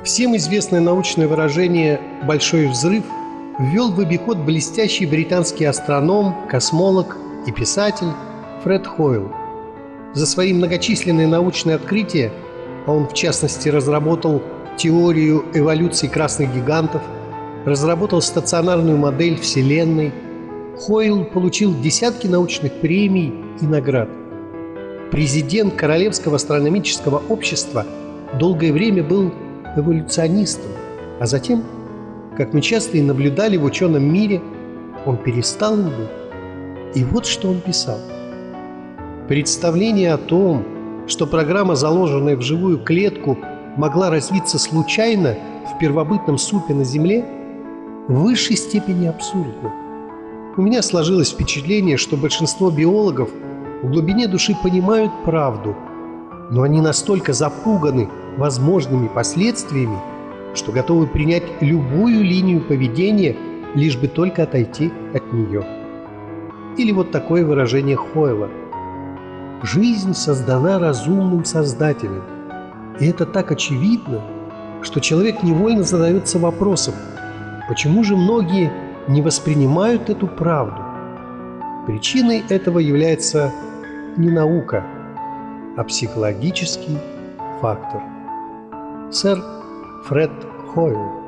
Всем известное научное выражение «большой взрыв» ввел в обиход блестящий британский астроном, космолог и писатель Фред Хойл. За свои многочисленные научные открытия, а он в частности разработал теорию эволюции красных гигантов, разработал стационарную модель Вселенной, Хойл получил десятки научных премий и наград. Президент Королевского астрономического общества долгое время был эволюционистом, а затем, как мы часто и наблюдали в ученом мире, он перестал им быть. И вот что он писал. Представление о том, что программа, заложенная в живую клетку, могла развиться случайно в первобытном супе на Земле, в высшей степени абсурдно. У меня сложилось впечатление, что большинство биологов в глубине души понимают правду, но они настолько запуганы возможными последствиями, что готовы принять любую линию поведения, лишь бы только отойти от нее. Или вот такое выражение Хойла: «Жизнь создана разумным Создателем». И это так очевидно, что человек невольно задается вопросом: почему же многие не воспринимают эту правду? Причиной этого является не наука, а психологический фактор. Сэр Фред Хойл.